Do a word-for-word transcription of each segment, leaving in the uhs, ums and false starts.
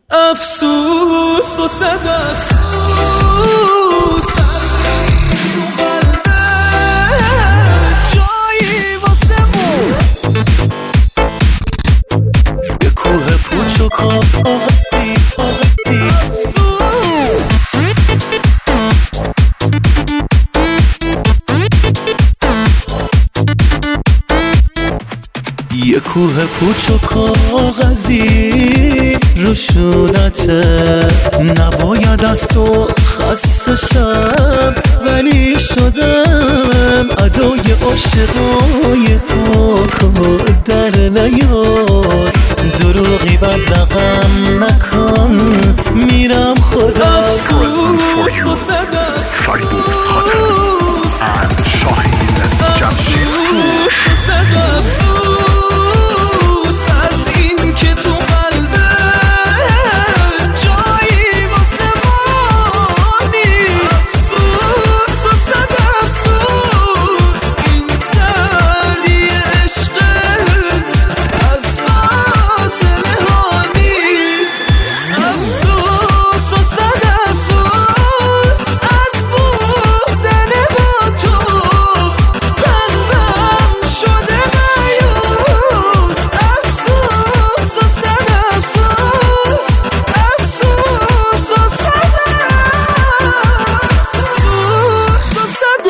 افسوس و صد افسوس تو قلبه جایی واسه مون یه کوه پوچ و کافاقتی فاقتی یه کوه پوچ و کاغذی روشونته، نباید از تو خسته شم ولی شدم ادای عاشقای پاک و در نیار، دروغی بد رقم نکن میرم خدا. افسوس و صد افسوس از این که تو قلبه جایی واسه ما نیست. افسوس و صد افسوس این سردی عشقت از فاصله ها نیست. افسوس و صد افسوس از بودن با تو قلبم شده مایوس. افسوس و صد افسوس افسوس و صد افسوس و صد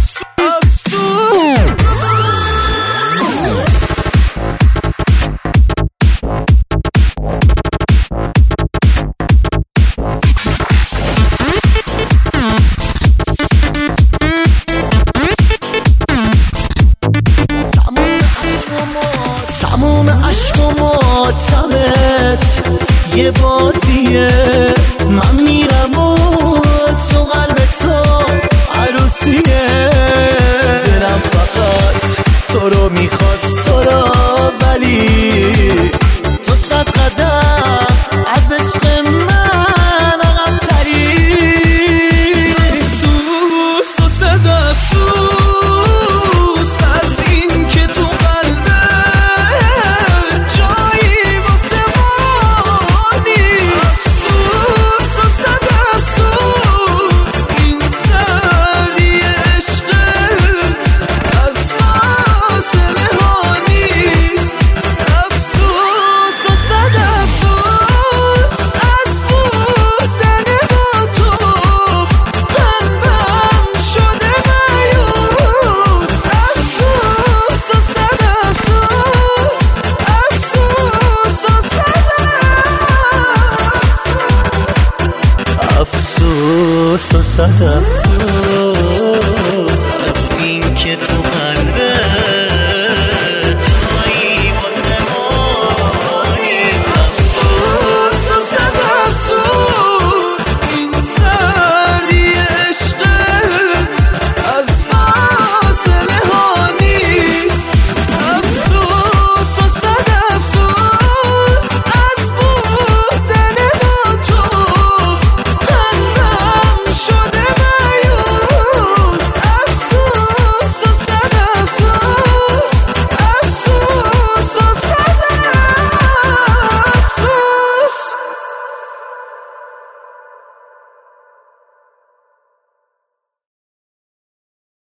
تموم عشق و ماتمت یه بازیه، من میرم و تو قلب تو عروسیه، دلم فقط تو رو میخواست تو رو، ولی تو صد قدم از عشق من عقب تری. افسوس و صد افسوس از این که تو افسوس و صد افسوس